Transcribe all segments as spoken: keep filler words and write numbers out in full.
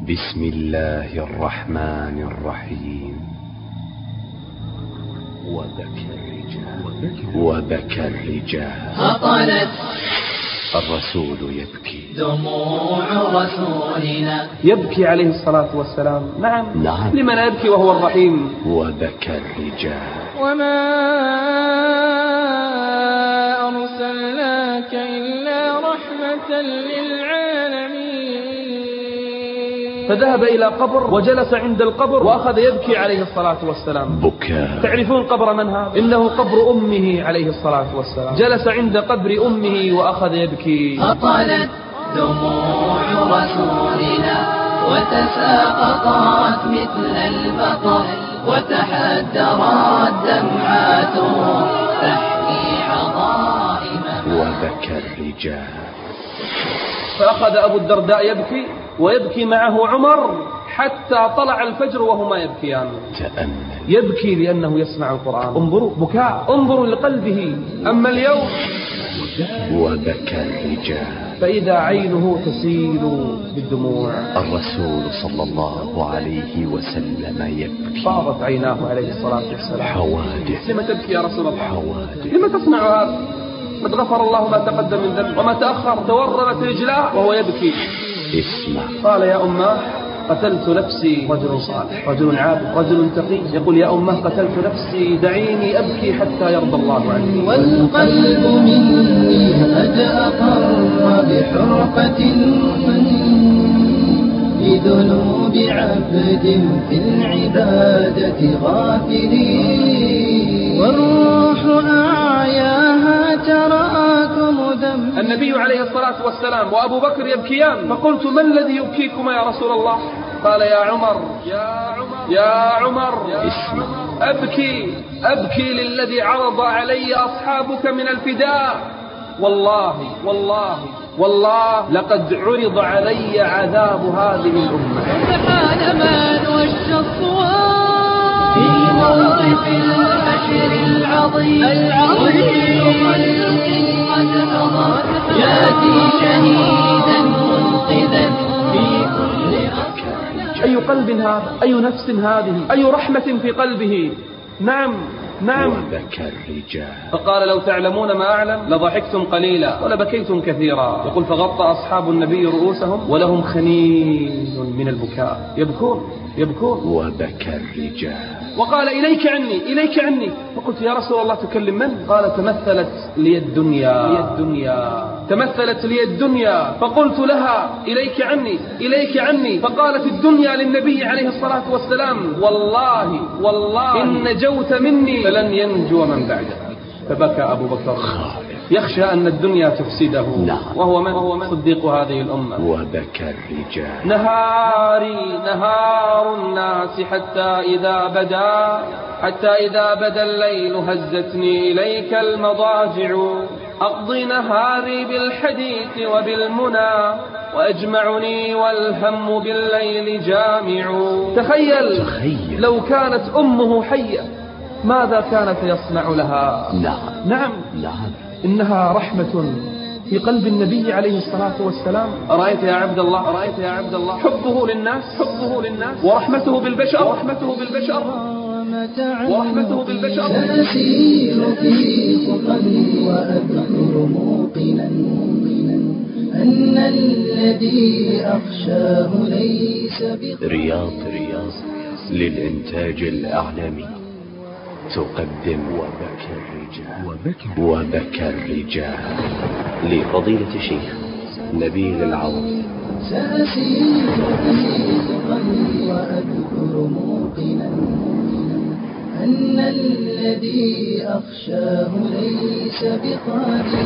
بسم الله الرحمن الرحيم. وبكى الرجال وبكى الرجال هطلت الرسول يبكي، دموع رسولنا يبكي عليه الصلاة والسلام. نعم نعم لمن يبكي وهو الرحيم. وبكى الرجال وما أرسلناك إلا رحمة للعالمين. فذهب إلى قبر وجلس عند القبر وأخذ يبكي عليه الصلاة والسلام. بكاء. تعرفون قبر من هذا؟ إنه قبر أمه عليه الصلاة والسلام. جلس عند قبر أمه وأخذ يبكي. هطلت دموع رسولنا وتساقطت مثل البقر، وتحدرت دمعاته تحكي عظائم. وبكى الرجال. فأخذ أبو الدرداء يبكي ويبكي معه عمر حتى طلع الفجر وهما يبكيان. تأمل. يبكي لأنه يسمع القرآن. انظروا بكاء، انظروا لقلبه. أما اليوم وبكى الرجال. فإذا عينه تسيل بالدموع. الرسول صلى الله عليه وسلم يبكي. فاضت عيناه عليه الصلاة والسلام. حوادث. لما تبكي يا رسول الله؟ حوادث. لما تصنع هذا؟ قد غفر الله ما تقدم من ذنب وما تأخر. تورمت رجلاه وهو يبكي. اسمع. قال يا أمه قتلت نفسي. رجل صالح، رجل عابد، رجل تقي، يقول يا أمه قتلت نفسي، دعيني أبكي حتى يرضى الله عني. والقلب مني قد أقر بحرقة لذنوب عبد في العبادة غافلين، والروح أعياها تراكم ذنب. النبي عليه الصلاة والسلام وأبو بكر يبكيان، فقلت ما الذي يبكيكما يا رسول الله؟ قال يا عمر يا عمر يا عمر اسمع. أبكي أبكي للذي عرض علي أصحابك من الفداء. والله والله والله لقد عرض علي عذاب هذه الأمة. سبحان من وش الصواب في موقف الحشر العظيم، وكل خلق قد حضر يأتي شهيدا منقذا في كل أرض. أي قلب هذا؟ أي نفس هذه؟ أي رحمة في قلبه؟ نعم نعم. وبكى الرجال. فقال لو تعلمون ما أعلم لضحكتم قليلا ولبكيتم كثيرا. يقول فغطى أصحاب النبي رؤوسهم ولهم خنين من البكاء، يبكون يبكون. وبكى الرجال. وقال إليك عني إليك عني. فقلت يا رسول الله تكلم من؟ قال تمثلت لي الدنيا لي الدنيا تمثلت لي الدنيا. فقلت لها إليك عني إليك عني. فقالت الدنيا للنبي عليه الصلاة والسلام والله والله إن نجوت مني فلن ينجو من بعدك. فبكى أبو بكر يخشى أن الدنيا تفسده. نعم. وهو من؟ وهو من صديق هذه الأمة. وبكى الرجال. نهاري نهار الناس حتى إذا بدا حتى إذا بدا الليل هزتني إليك المضاجع. أقضي نهاري بالحديث وبالمنى وأجمعني والهم بالليل جامع. تخيل, تخيل لو كانت أمه حية ماذا كانت يصنع لها؟ نعم نعم نعم. إنها رحمة في قلب النبي عليه الصلاة والسلام. أرأيت يا عبد الله أرأيت يا عبد الله حبه للناس حبه للناس ورحمته بالبشر ورحمته بالبشر ورحمته بالبشر. سأسير في خطري وأذكر موقنا أن الذي أخشاه ليس بقلبي. رياض رياض للإنتاج الإعلامي تقدم وبكى الرجال. وبكى, وبكى الرجال لفضيلة الشيخ نبيل العوض. سأسير في خطري وأذكر موقنا أن الذي أخشاه ليس بقادر.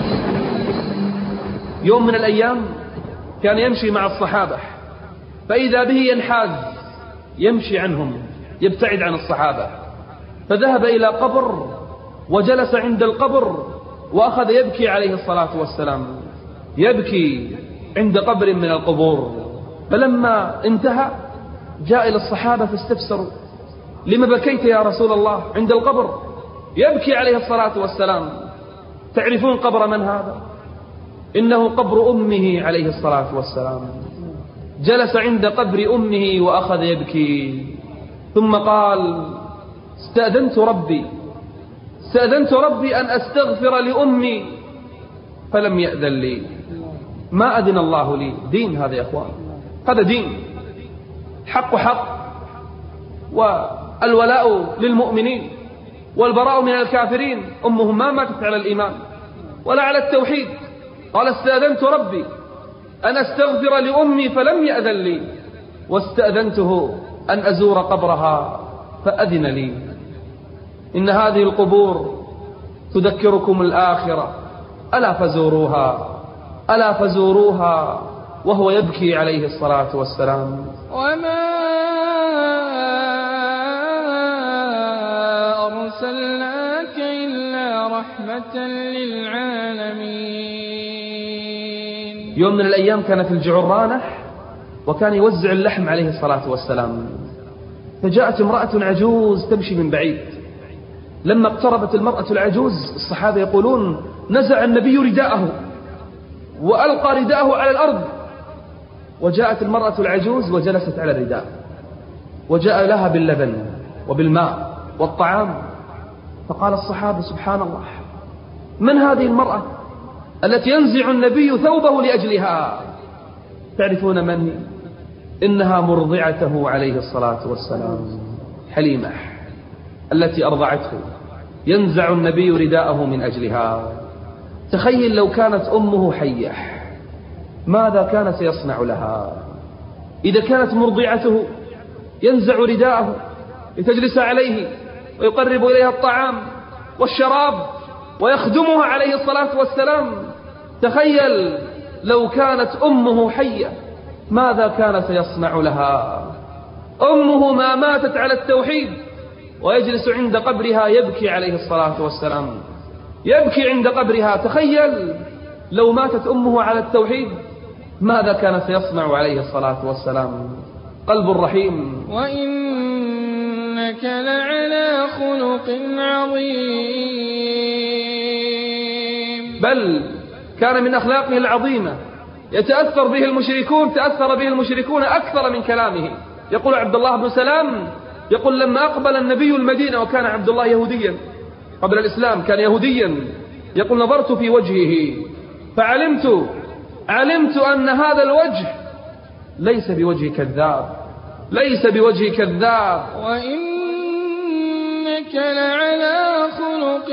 يوم من الأيام كان يمشي مع الصحابة فإذا به ينحاز يمشي عنهم يبتعد عن الصحابة. فذهب إلى قبر وجلس عند القبر وأخذ يبكي عليه الصلاة والسلام. يبكي عند قبر من القبور. فلما انتهى جاء إلى الصحابة فاستفسروا لما بكيت يا رسول الله عند القبر؟ يبكي عليه الصلاة والسلام. تعرفون قبر من هذا؟ إنه قبر أمه عليه الصلاة والسلام. جلس عند قبر أمه وأخذ يبكي، ثم قال: استأذنت ربي استأذنت ربي أن أستغفر لأمي فلم يأذن لي. ما أذن الله لي. دين هذا يا أخوان، هذا دين، حق حق، والولاء للمؤمنين والبراء من الكافرين. أمهم ما ماتت على الإيمان ولا على التوحيد. قال: استأذنت ربي أن أستغفر لأمي فلم يأذن لي، واستأذنته أن أزور قبرها فأذن لي. إن هذه القبور تذكركم الآخرة، ألا فزوروها ألا فزوروها وهو يبكي عليه الصلاة والسلام. وما أرسلناك إلا رحمة للعالمين. يوم من الأيام كان في الجعرانة وكان يوزع اللحم عليه الصلاة والسلام، فجاءت امرأة عجوز تمشي من بعيد. لما اقتربت المرأة العجوز الصحابة يقولون: نزع النبي رداءه وألقى رداءه على الأرض. وجاءت المرأة العجوز وجلست على الرداء، وجاء لها باللبن وبالماء والطعام. فقال الصحابة: سبحان الله، من هذه المرأة التي ينزع النبي ثوبه لأجلها؟ تعرفون من هي؟ إنها مرضعته عليه الصلاة والسلام، حليمة التي أرضعته، ينزع النبي رداءه من أجلها. تخيل لو كانت أمه حية ماذا كان سيصنع لها؟ إذا كانت مرضعته ينزع رداءه لتجلس عليه ويقرب إليها الطعام والشراب ويخدمها عليه الصلاة والسلام. تخيل لو كانت أمه حية ماذا كان سيصنع لها؟ أمه ما ماتت على التوحيد ويجلس عند قبرها يبكي عليه الصلاة والسلام، يبكي عند قبرها. تخيل لو ماتت أمه على التوحيد ماذا كان سيصنع عليه الصلاة والسلام. قلب رحيم. وإنك لعلى خلق عظيم. بل كان من أخلاقه العظيمة يتأثر به المشركون، تأثر به المشركون أكثر من كلامه. يقول عبد الله بن سلام، يقول: لما أقبل النبي المدينة، وكان عبد الله يهوديا قبل الإسلام، كان يهوديا، يقول: نظرت في وجهه فعلمت علمت أن هذا الوجه ليس بوجه كذاب، ليس بوجه كذاب. وإنك لعلى خلق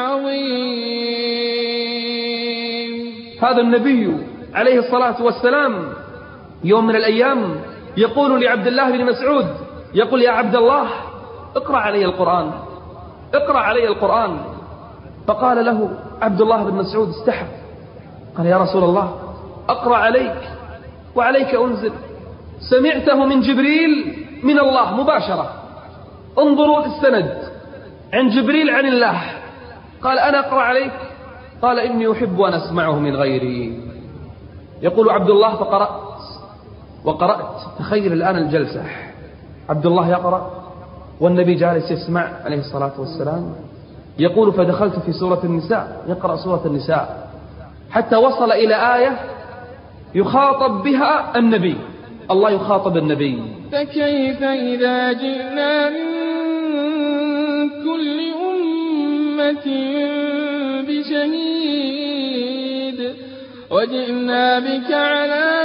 عظيم. هذا النبي عليه الصلاة والسلام يوم من الأيام يقول لعبد الله بن مسعود، يقول: يا عبد الله، اقرأ علي القرآن، اقرأ علي القرآن. فقال له عبد الله بن مسعود استحى، قال: يا رسول الله، أقرأ عليك وعليك أنزل، سمعته من جبريل من الله مباشرة. انظروا السند، عن جبريل عن الله. قال: أنا أقرأ عليك؟ قال: إني أحب أن أسمعه من غيري. يقول عبد الله: فقرأت وقرأت. تخيل الآن الجلسة، عبد الله يقرأ والنبي جالس يسمع عليه الصلاة والسلام. يقول: فدخلت في سورة النساء، يقرأ سورة النساء حتى وصل إلى آية يخاطب بها النبي، الله يخاطب النبي: فكيف إذا جئنا من كل أمة بشهيد وجئنا بك على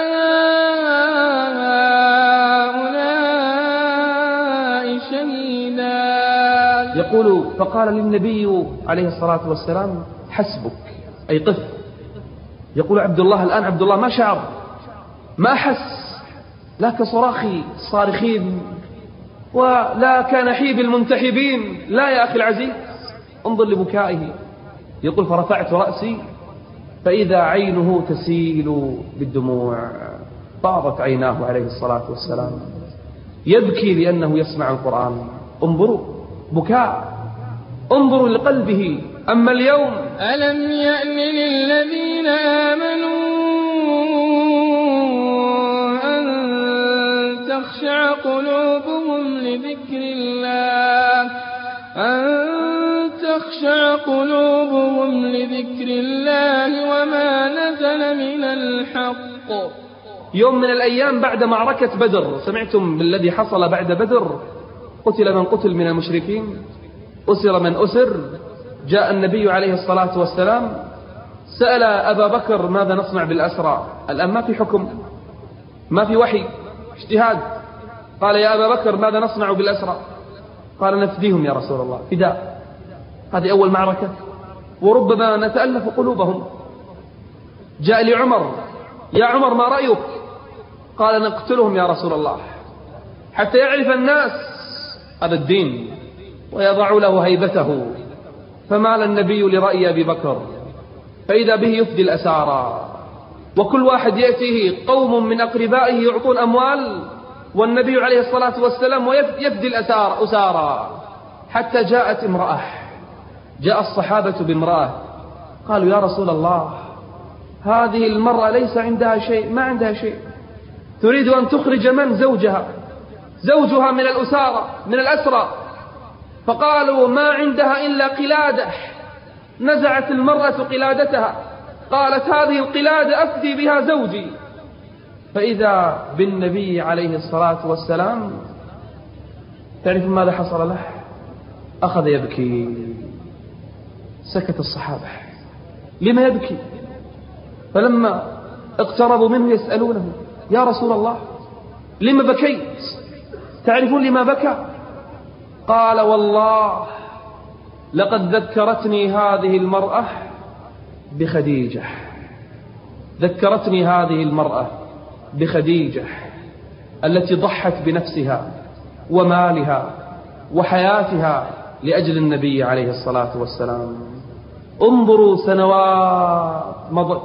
هؤلاء شهيدا. يقول: فقال للنبي عليه الصلاة والسلام: حسبك، أي قف. يقول عبد الله الآن، عبد الله ما شعر، ما حس، لا كصراخ الصارخين ولا كنحيب المنتحبين، لا يا أخي العزيز، انظر لبكائه. يقول: فرفعت رأسي فإذا عينه تسيل بالدموع، فاضت عيناه عليه الصلاة والسلام، يبكي لأنه يسمع القرآن. انظروا بكاء، انظروا لقلبه. أما اليوم: ألم يأن للذين آمنوا أن تخشع قلوبهم لذكر الله أن تخشع قلوبهم لذكر الله وما نزل من الحق يوم من الأيام بعد معركة بدر، سمعتم بالذي حصل بعد بدر؟ قتل من قتل من المشركين، أسر من أسر. جاء النبي عليه الصلاة والسلام سأل أبا بكر ماذا نصنع بالأسرى؟ الآن ما في حكم، ما في وحي، اجتهاد. قال يا أبا بكر ماذا نصنع بالأسرى؟ قال نفديهم يا رسول الله، فداء. هذه أول معركة، وربما نتألف قلوبهم. جاء لعمر يا عمر ما رأيك؟ قال نقتلهم يا رسول الله حتى يعرف الناس هذا الدين ويضع له هيبته. فمال النبي لرأي أبي بكر فإذا به يفدي الأسارى، وكل واحد يأتيه قوم من أقربائه يعطون أموال والنبي عليه الصلاة والسلام ويفدي الأسارى أسارى، حتى جاءت امرأة، جاء الصحابة بامرأة قالوا يا رسول الله هذه المرأة ليس عندها شيء، ما عندها شيء، تريد أن تخرج من؟ زوجها، زوجها من الأسارى من الأسرى. فقالوا ما عندها إلا قلادة. نزعت المرأة قلادتها، قالت هذه القلادة أفدي بها زوجي. فإذا بالنبي عليه الصلاة والسلام، تعرف ماذا حصل له؟ أخذ يبكي. سكت الصحابة، لما يبكي؟ فلما اقتربوا منه يسألونه يا رسول الله لما بكيت؟ تعرفون لما بكى؟ قال والله لقد ذكرتني هذه المرأة بخديجة، ذكرتني هذه المرأة بخديجة التي ضحت بنفسها ومالها وحياتها لأجل النبي عليه الصلاة والسلام. انظروا سنوات مضت،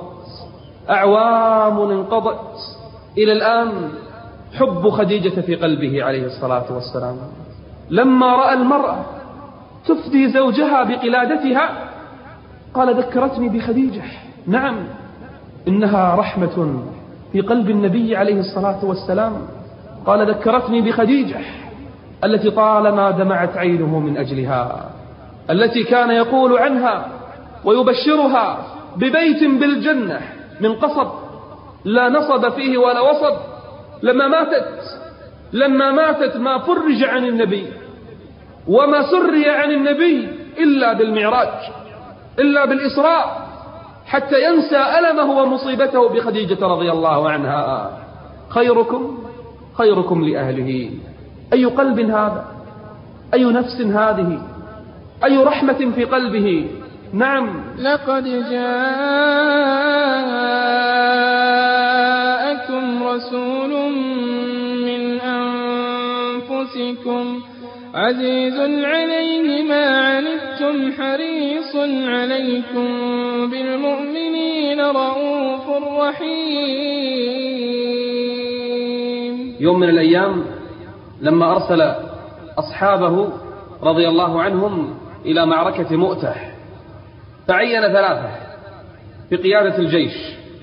أعوام انقضت، إلى الآن حب خديجة في قلبه عليه الصلاة والسلام. لما رأى المرأة تفدي زوجها بقلادتها قال ذكرتني بخديجة. نعم إنها رحمة في قلب النبي عليه الصلاة والسلام. قال ذكرتني بخديجة التي طالما دمعت عينه من أجلها، التي كان يقول عنها ويبشرها ببيت بالجنة من قصب لا نصب فيه ولا وصب. لما ماتت لما ماتت ما فرج عن النبي وما سري عن النبي إلا بالمعراج، إلا بالإسراء، حتى ينسى ألمه ومصيبته بخديجة رضي الله عنها. خيركم خيركم لأهله. أي قلب هذا؟ أي نفس هذه؟ أي رحمة في قلبه؟ نعم لقد جاءكم رسول من أنفسكم عزيز عليه ما عنتم حريص عليكم بالمؤمنين رؤوف رحيم. يوم من الأيام لما أرسل أصحابه رضي الله عنهم إلى معركة مؤتة، فعين ثلاثة في قيادة الجيش: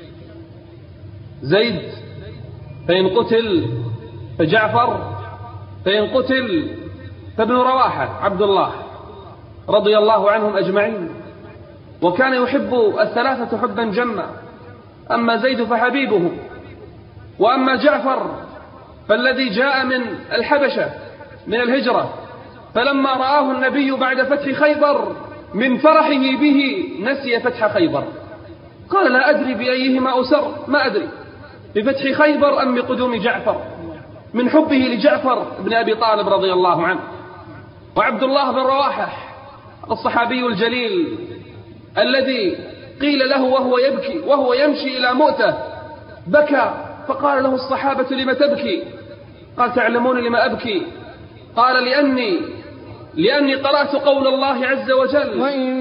زيد، فإن قتل فجعفر، فإن قتل فابن رواحة عبد الله رضي الله عنهم أجمعين. وكان يحب الثلاثة حبا جما، أما زيد فحبيبه، وأما جعفر فالذي جاء من الحبشة من الهجرة، فلما رآه النبي بعد فتح خيبر من فرحه به نسي فتح خيبر، قال لا أدري بأيهما أسر، ما أدري بفتح خيبر أم بقدوم جعفر، من حبه لجعفر بن أبي طالب رضي الله عنه. وعبد الله بن رواحة الصحابي الجليل الذي قيل له وهو يبكي وهو يمشي إلى مؤتة بكى، فقال له الصحابة لم تبكي؟ قال تعلمون لما أبكي؟ قال لأني لأني قرأت قول الله عز وجل: وإن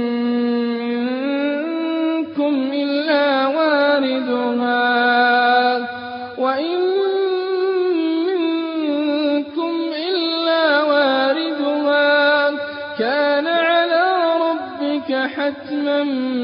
منكم إلا واردها وإن منكم إلا واردها كان على ربك حتما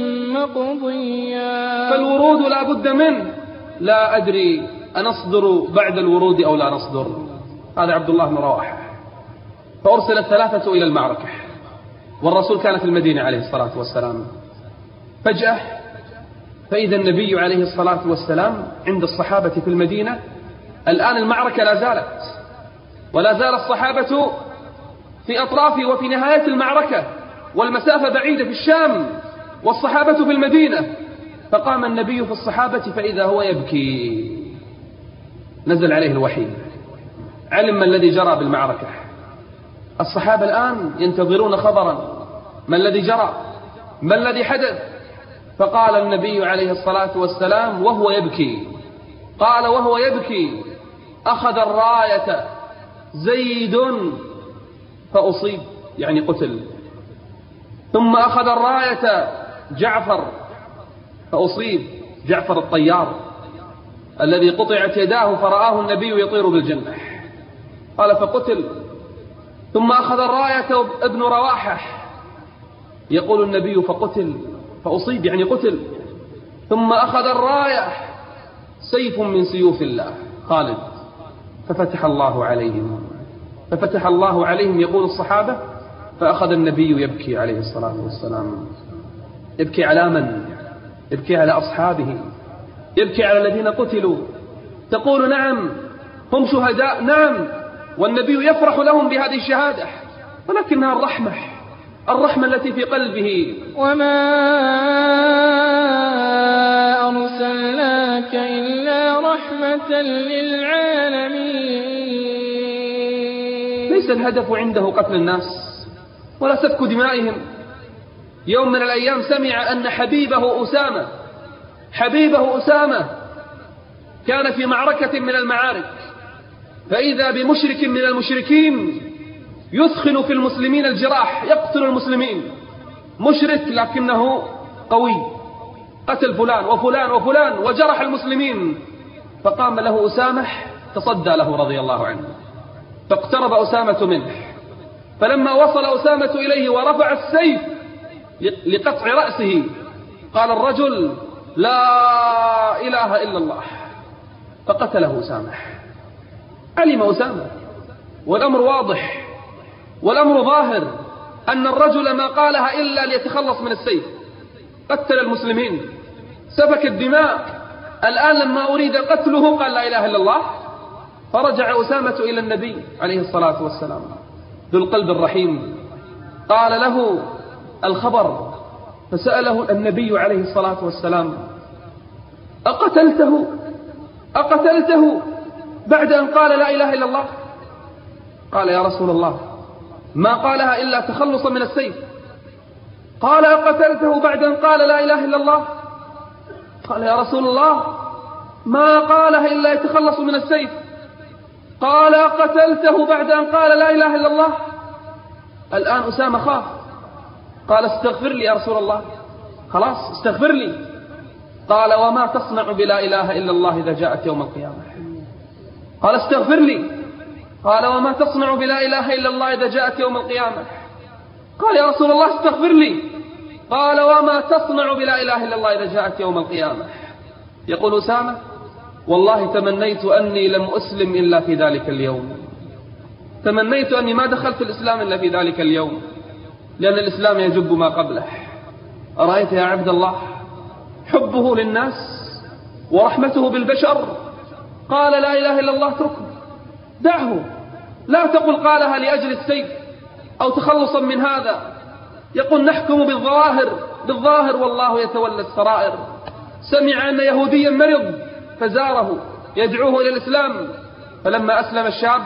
مقضيا. فالورود لا بد منه، لا أدري أنصدر بعد الورود أو لا نصدر. هذا عبد الله بن رواحة. فأرسل الثلاثة إلى المعركة، والرسول كان في المدينة عليه الصلاة والسلام. فجأة فإذا النبي عليه الصلاة والسلام عند الصحابة في المدينة. الآن المعركة لا زالت، ولا زال الصحابة في أطراف وفي نهاية المعركة، والمسافة بعيدة في الشام والصحابة في المدينة. فقام النبي في الصحابة فإذا هو يبكي. نزل عليه الوحي، علم ما الذي جرى بالمعركة. الصحابة الآن ينتظرون خبرا، ما الذي جرى، ما الذي حدث. فقال النبي عليه الصلاة والسلام وهو يبكي، قال وهو يبكي: أخذ الراية زيد فأصيب، يعني قتل. ثم أخذ الراية جعفر فأصيب، جعفر الطيار الذي قطعت يداه فرآه النبي يطير بالجنح، قال فقتل. ثم أخذ الراية ابن رواحة، يقول النبي فقتل فأصيب، يعني قتل. ثم أخذ الراية سيف من سيوف الله خالد، ففتح الله عليهم، ففتح الله عليهم. يقول الصحابة فأخذ النبي يبكي عليه الصلاة والسلام. يبكي على من؟ يبكي على أصحابه، يبكي على الذين قتلوا. تقول نعم هم شهداء، نعم، والنبي يفرح لهم بهذه الشهادة، ولكنها الرحمة، الرحمة التي في قلبه. وما أرسلناك إلا رحمة للعالمين. ليس الهدف عنده قتل الناس ولا سفك دمائهم. يوم من الأيام سمع أن حبيبه أسامة حبيبه أسامة كان في معركة من المعارك، فإذا بمشرك من المشركين يثخن في المسلمين الجراح، يقتل المسلمين، مشرك لكنه قوي، قتل فلان وفلان وفلان وجرح المسلمين. فقام له أسامة تصدى له رضي الله عنه، فاقترب أسامة منه، فلما وصل أسامة إليه ورفع السيف لقطع رأسه قال الرجل لا إله إلا الله، فقتله أسامة. علم أسامة والأمر واضح والأمر ظاهر أن الرجل ما قالها إلا ليتخلص من السيف، قتل المسلمين، سفك الدماء. الآن لما أريد قتله قال لا إله إلا الله. فرجع أسامة إلى النبي عليه الصلاة والسلام ذو القلب الرحيم، قال له الخبر، فسأله النبي عليه الصلاة والسلام أقتلته أقتلته بعد أن قال لا إله إلا الله؟ قال يا رسول الله ما قالها إلا تخلصا من السيف. قال أقتلته بعد أن قال لا إله إلا الله؟ قال يا رسول الله ما قالها إلا يتخلص من السيف. قال أقتلته بعد أن قال لا إله إلا الله؟ الآن أسامة خاف، قال استغفر لي يا رسول الله، خلاص استغفر لي. قال وما تصنع بلا إله إلا الله إذا جاءت يوم القيامة؟ قال استغفر لي. قال وما تصنع بلا إله إلا الله إذا جاءت يوم القيامة؟ قال يا رسول الله استغفر لي. قال وما تصنع بلا إله إلا الله إذا جاءت يوم القيامة؟ يقول أسامة والله تمنيت أني لم أسلم إلا في ذلك اليوم، تمنيت أني ما دخلت الإسلام إلا في ذلك اليوم، لأن الإسلام يجب ما قبله. أرأيت يا عبد الله حبه للناس ورحمته بالبشر. قال لا إله إلا الله اتركه، دعه، لا تقل قالها لأجل السيف أو تخلصا من هذا. يقول نحكم بالظاهر بالظاهر والله يتولى السرائر. سمع أن يهوديا مرض فزاره يدعوه إلى الإسلام، فلما أسلم الشاب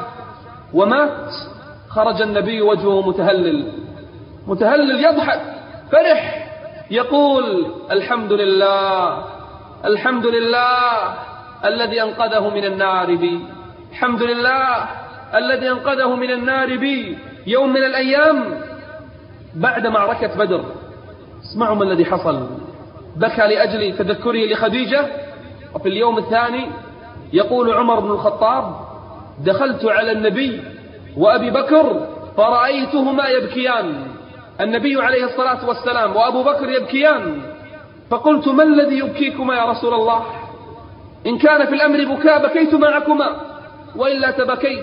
ومات خرج النبي وجهه متهلل متهلل يضحك فرح، يقول الحمد لله الحمد لله الذي أنقذه من النار بي، الحمد لله الذي أنقذه من النار بي. يوم من الأيام بعد معركة بدر، اسمعوا ما الذي حصل، بكى لأجل تذكره لخديجة. وفي اليوم الثاني يقول عمر بن الخطاب دخلت على النبي وأبي بكر فرأيتهما يبكيان، النبي عليه الصلاة والسلام وأبو بكر يبكيان، فقلت ما الذي يبكيكما يا رسول الله؟ إن كان في الأمر بكاء بكيت معكما وإلا تبكيت.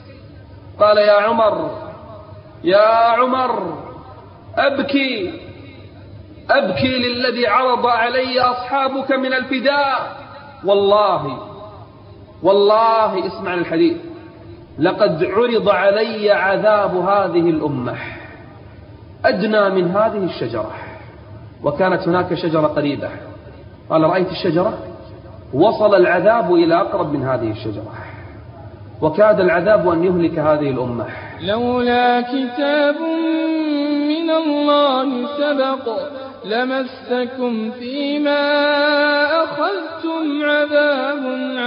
قال يا عمر يا عمر أبكي أبكي للذي عرض علي أصحابك من الفداء. والله والله اسمع الحديث، لقد عرض علي عذاب هذه الأمة أدنى من هذه الشجرة، وكانت هناك شجرة قريبة. قال رأيت الشجرة؟ وصل العذاب إلى أقرب من هذه الشجرة، وكاد العذاب أن يهلك هذه الأمة. لولا كتاب من الله سبق لمسكم فيما أخذتم عذاب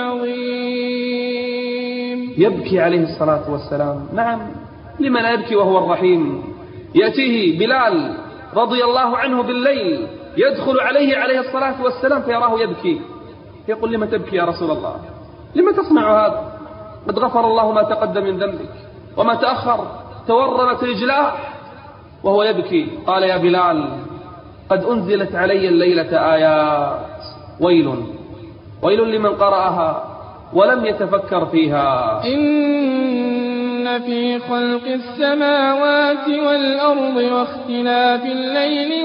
عظيم. يبكي عليه الصلاة والسلام. نعم، لمن يبكي وهو الرحيم؟ يأتيه بلال رضي الله عنه بالليل، يدخل عليه عليه الصلاة والسلام فيراه يبكي، يقول لما تبكي يا رسول الله؟ لما تصنع هذا؟ قد غفر الله ما تقدم من ذنبك وما تأخر، تورمت رجلاه وهو يبكي. قال يا بلال قد أنزلت علي الليلة آيات، ويل ويل لمن قرأها ولم يتفكر فيها. إن في خلق السماوات والأرض واختلاف الليل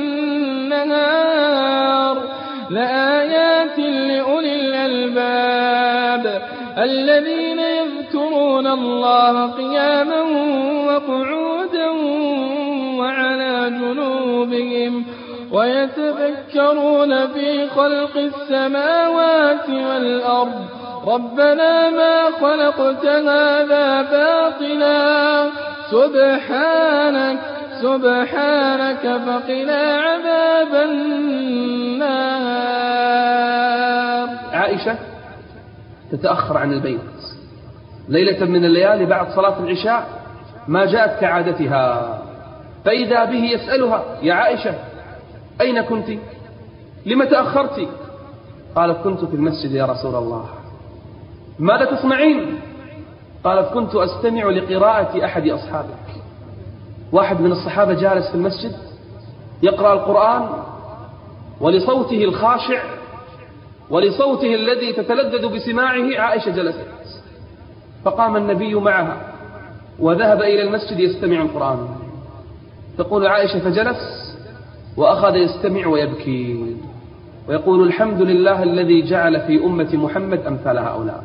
والنهار لآيات لأولي الألباب الذين يذكرون الله قياما وقعودا وعلى جنوبهم ويتفكرون في خلق السماوات والأرض ربنا ما خلقت هذا باطلا سبحانك سبحانك فقنا عذاب النار. عائشة تتأخر عن البيت ليلة من الليالي بعد صلاة العشاء، ما جاءت كعادتها، فإذا به يسألها يا عائشة أين كنت؟ لم تأخرت؟ قالت كنت في المسجد يا رسول الله. ماذا تصنعين؟ قالت كنت أستمع لقراءة أحد أصحابك. واحد من الصحابة جالس في المسجد يقرأ القرآن، ولصوته الخاشع ولصوته الذي تتلذذ بسماعه عائشة جلست، فقام النبي معها وذهب إلى المسجد يستمع القرآن. تقول عائشة فجلس وأخذ يستمع ويبكي ويقول الحمد لله الذي جعل في أمة محمد أمثال هؤلاء.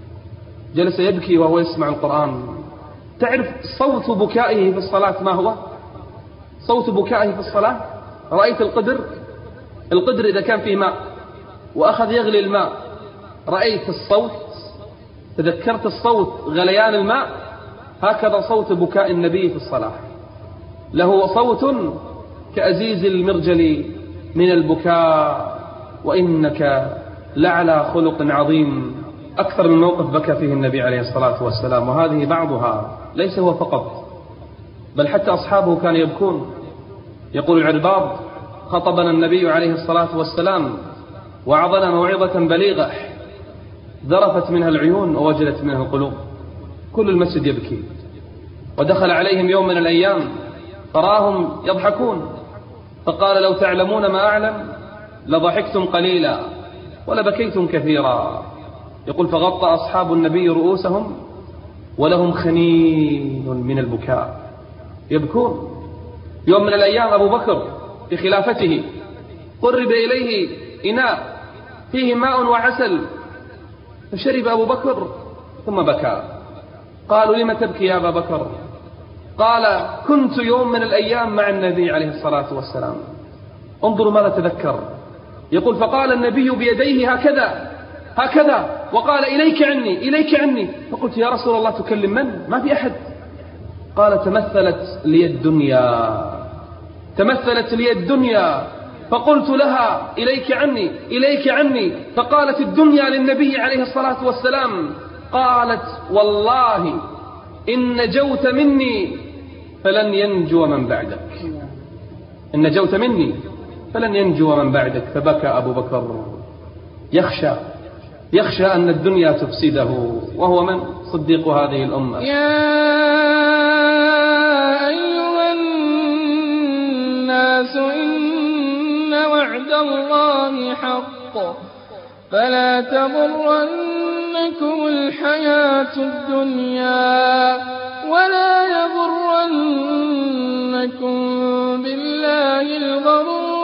جلس يبكي وهو يسمع القرآن. تعرف صوت بكائه في الصلاة ما هو؟ صوت بكائه في الصلاة، رأيت القدر؟ القدر إذا كان فيه ماء وأخذ يغلي الماء، رأيت الصوت؟ تذكرت الصوت غليان الماء؟ هكذا صوت بكاء النبي في الصلاة، له صوت كأزيز المرجل من البكاء. وإنك لعلى خلق عظيم. أكثر من موقف بكى فيه النبي عليه الصلاة والسلام، وهذه بعضها، ليس هو فقط بل حتى أصحابه كانوا يبكون. يقول العرباض خطبنا النبي عليه الصلاة والسلام وعظنا موعظة بليغة ذرفت منها العيون ووجلت منها القلوب، كل المسجد يبكي. ودخل عليهم يوم من الأيام فراهم يضحكون، فقال لو تعلمون ما أعلم لضحكتم قليلا ولبكيتم كثيرا. يقول فغطى أصحاب النبي رؤوسهم ولهم خنين من البكاء، يبكون. يوم من الأيام أبو بكر في خلافته قرب إليه إناء فيه ماء وعسل، فشرب أبو بكر ثم بكى. قالوا لم تبكي يا أبا بكر؟ قال كنت يوم من الأيام مع النبي عليه الصلاة والسلام. انظروا ماذا تذكر. يقول فقال النبي بيديه هكذا هكذا وقال إليك عني إليك عني. فقلت يا رسول الله تكلم من؟ ما في أحد. قال تمثلت لي الدنيا تمثلت لي الدنيا فقلت لها إليك عني إليك عني، فقالت الدنيا للنبي عليه الصلاة والسلام. قالت والله إن نجوت مني فلن ينجو من بعدك، إن نجوت مني فلن ينجو من بعدك. فبكى أبو بكر يخشى يخشى أن الدنيا تفسده، وهو من صديق هذه الأمة. يا أيها الناس إن وعد الله حق فلا تغرنكم الحياة الدنيا ولا يغرنكم بالله الغرور.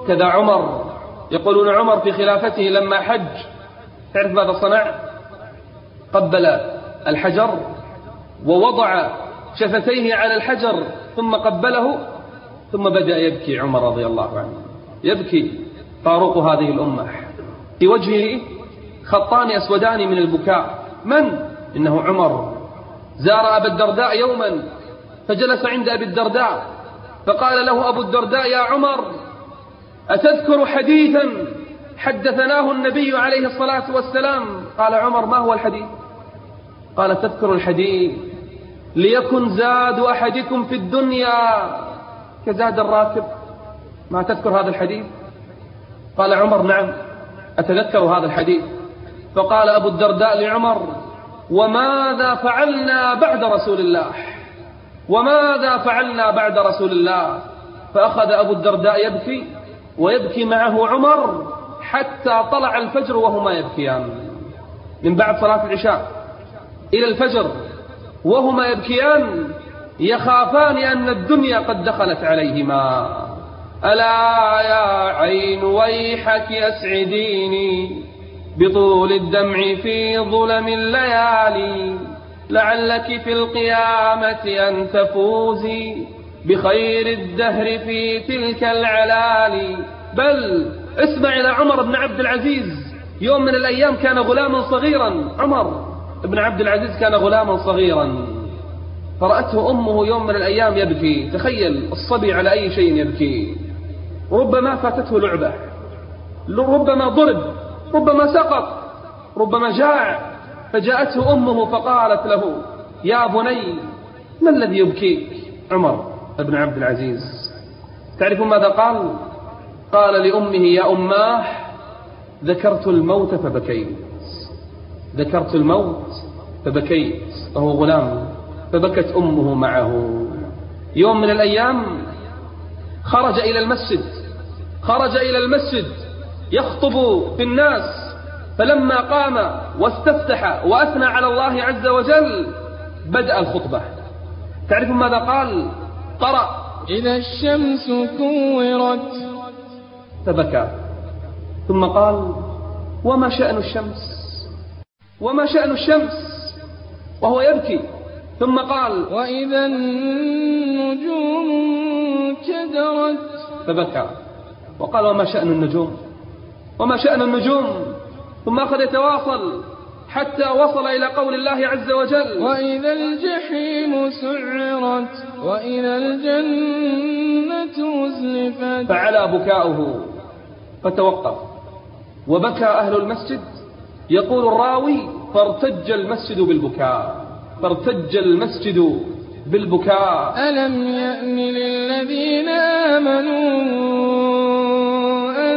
كذا عمر. يقولون عمر في خلافته لما حج تعرف ماذا صنع؟ قبل الحجر ووضع شفتيه على الحجر ثم قبله، ثم بدأ يبكي عمر رضي الله عنه، يبكي فاروق هذه الأمة، في وجهه خطان أسودان من البكاء. من؟ إنه عمر. زار أبا الدرداء يوما فجلس عند أبي الدرداء فقال له أبو الدرداء: يا عمر، أتذكر حديثا حدثناه النبي عليه الصلاة والسلام؟ قال عمر: ما هو الحديث؟ قال: تذكر الحديث ليكن زاد أحدكم في الدنيا كزاد الراكب؟ ما تذكر هذا الحديث؟ قال عمر: نعم أتذكر هذا الحديث. فقال أبو الدرداء لعمر: وماذا فعلنا بعد رسول الله؟ وماذا فعلنا بعد رسول الله؟ فأخذ أبو الدرداء يبكي ويبكي معه عمر حتى طلع الفجر وهما يبكيان، من بعد صلاة العشاء إلى الفجر وهما يبكيان يخافان أن الدنيا قد دخلت عليهما. ألا يا عين ويحك أسعديني بطول الدمع في ظلم الليالي، لعلك في القيامة أن تفوزي بخير الدهر في تلك العلالي. بل اسمع إلى عمر بن عبد العزيز، يوم من الأيام كان غلاما صغيرا، عمر بن عبد العزيز كان غلاما صغيرا، فرأته أمه يوم من الأيام يبكي. تخيل الصبي على أي شيء يبكي، ربما فاتته لعبة، ربما ضرب، ربما سقط، ربما جاع، فجاءته أمه فقالت له: يا بني، ما الذي يبكيك؟ عمر بن عبد العزيز تعرفون ماذا قال؟ قال لأمه: يا أماه، ذكرت الموت فبكيت، ذكرت الموت فبكيت. وهو غلام فبكت أمه معه. يوم من الأيام خرج إلى المسجد، خرج إلى المسجد يخطب في الناس، فلما قام واستفتح وأثنى على الله عز وجل بدأ الخطبة. تعرفون ماذا قال؟ قرأ: إذا الشمس كورت، فبكى. ثم قال: وما شأن الشمس؟ وما شأن الشمس؟ وهو يبكي. ثم قال: وإذا النجوم كدرت، فبكى وقال: وما شأن النجوم؟ وما شأن النجوم؟ ثم أخذ يتواصل حتى وصل إلى قول الله عز وجل: وإذا الجحيم سعرت، وإذا الجنة أزلفت. فعلى بكاؤه فتوقف وبكى أهل المسجد. يقول الراوي: فارتج المسجد بالبكاء، فارتج المسجد بالبكاء. ألم يأن للذين آمنوا أن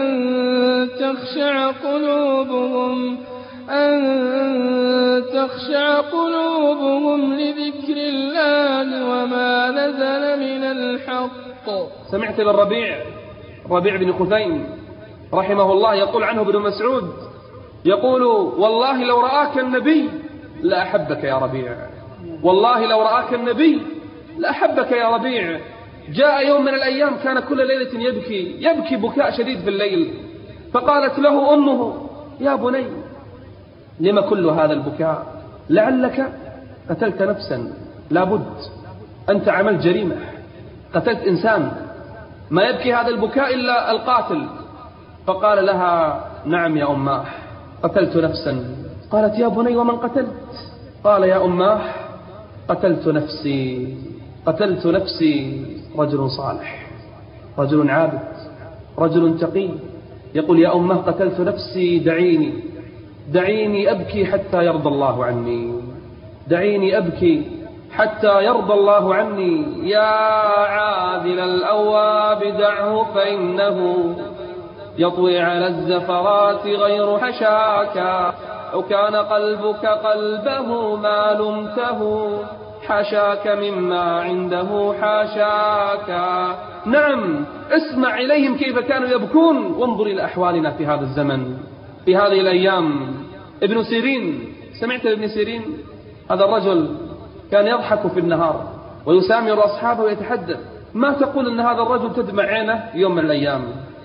تخشع قلوبهم أن تخشع قلوبهم لذكر الله وما نزل من الحق. سمعت بالربيع، ربيع بن خثيم رحمه الله يقول عنه ابن مسعود، يقول: والله لو رآك النبي لأحبك يا ربيع، والله لو رآك النبي لأحبك يا ربيع. جاء يوم من الأيام كان كل ليلة يبكي، يبكي بكاء شديد في الليل، فقالت له أمه: يا بني، لما كل هذا البكاء؟ لعلك قتلت نفسا، لابد أنت عملت جريمة، قتلت إنسان، ما يبكي هذا البكاء إلا القاتل. فقال لها: نعم يا أماه، قتلت نفسا. قالت: يا بني، ومن قتلت؟ قال: يا أماه، قتلت نفسي، قتلت نفسي رجل صالح، رجل عابد، رجل تقي. يقول: يا أماه، قتلت نفسي، دعيني دعيني أبكي حتى يرضى الله عني، دعيني أبكي حتى يرضى الله عني. يا عاذل الأواب دعه فإنه يطوي على الزفرات غير حشاك، لو كان قلبك قلبه ما لمته، حشاك مما عنده حاشاك. نعم، اسمع إليهم كيف كانوا يبكون، وانظر إلى أحوالنا في هذا الزمن، في هذه الأيام. ابن سيرين، سمعت ابن سيرين؟ هذا الرجل كان يضحك في النهار ويسامر أصحابه ويتحدث. ما تقول أن هذا الرجل تدمع عينه يوم من الأيام؟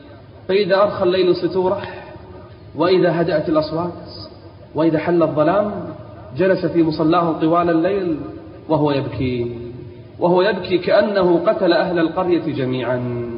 فإذا أرخى الليل ستوره، وإذا هدأت الأصوات، وإذا حل الظلام، جلس في مصلاه طوال الليل وهو يبكي وهو يبكي كأنه قتل أهل القرية جميعا.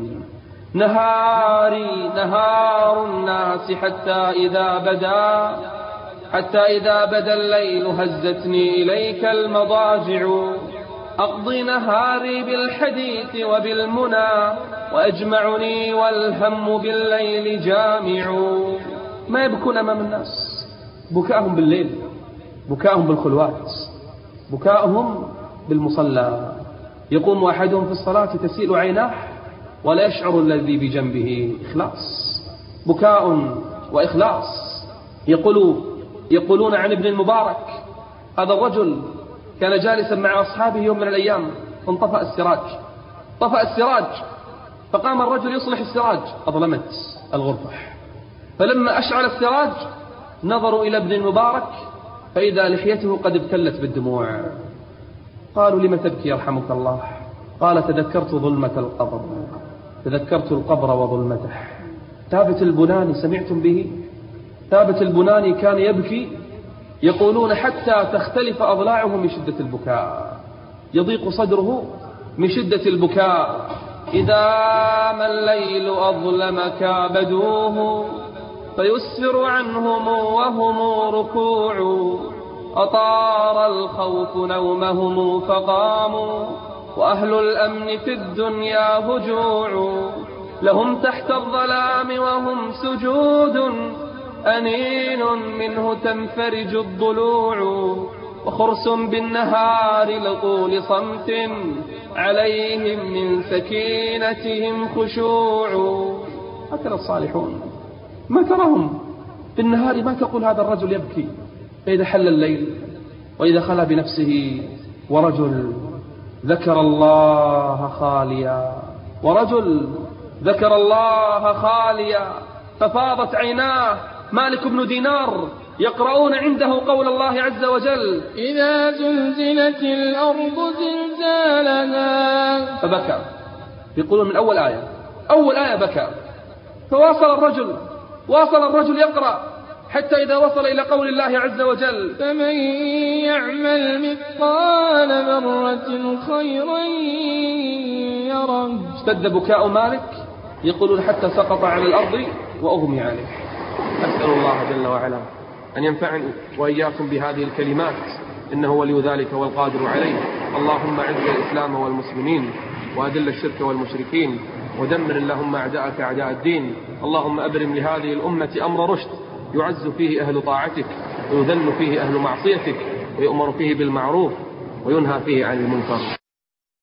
نهاري نهار الناس حتى إذا بدا حتى إذا بدا الليل هزتني إليك المضاجع. أقضي نهاري بالحديث وبالمنى، وأجمعني والهم بالليل جامع. ما يبكون أمام الناس، بكاءهم بالليل، بكاءهم بالخلوات، بكاءهم بالمصلى. يقوم أحدهم في الصلاة تسيل عيناه ولا يشعر الذي بجنبه. إخلاص، بكاء وإخلاص. يقول يقولون عن ابن المبارك: هذا الرجل كان جالسا مع أصحابه يوم من الأيام، فانطفأ السراج طفأ السراج فقام الرجل يصلح السراج، أظلمت الغرفة. فلما أشعل السراج نظروا إلى ابن المبارك فإذا لحيته قد ابتلت بالدموع. قالوا: لم تبكي يرحمك الله؟ قال: تذكرت ظلمة القبر، تذكرت القبر وظلمته. ثابت البناني سمعتم به؟ ثابت البناني كان يبكي، يقولون حتى تختلف أضلاعه من شدة البكاء، يضيق صدره من شدة البكاء. إذا ما الليل أظلم كابدوه، فيسفر عنهم وهم ركوع. أطار الخوف نومهم فقاموا، وأهل الأمن في الدنيا هجوع. لهم تحت الظلام وهم سجود، أنين منه تنفرج الضلوع. وخرس بالنهار لطول صمت، عليهم من سكينتهم خشوع. هكذا الصالحون، ما تراهم في النهار ما تقول هذا الرجل يبكي، فإذا حل الليل وإذا خلى بنفسه، ورجل ذكر الله خاليا ورجل ذكر الله خاليا ففاضت عيناه. مالك بن دينار يقرؤون عنده قول الله عز وجل: إذا زلزلت الأرض زلزالها، فبكى. يقولون من أول آية أول آية بكى. فواصل الرجل واصل الرجل يقرأ حتى إذا وصل إلى قول الله عز وجل: فمن يعمل مثقال ذرة خيرا يره. اشتد بكاء مالك، يقولون حتى سقط على الأرض وأغمي عليه. أسأل الله جل وعلا أن ينفعني وإياكم بهذه الكلمات، إنه ولي ذلك والقادر عليه. اللهم أعز الإسلام والمسلمين، وأذل الشرك والمشركين، ودمر اللهم أعداءك أعداء الدين. اللهم أبرم لهذه الأمة أمر رشد، يعز فيه أهل طاعتك، ويذل فيه أهل معصيتك، ويؤمر فيه بالمعروف، وينهى فيه عن المنكر.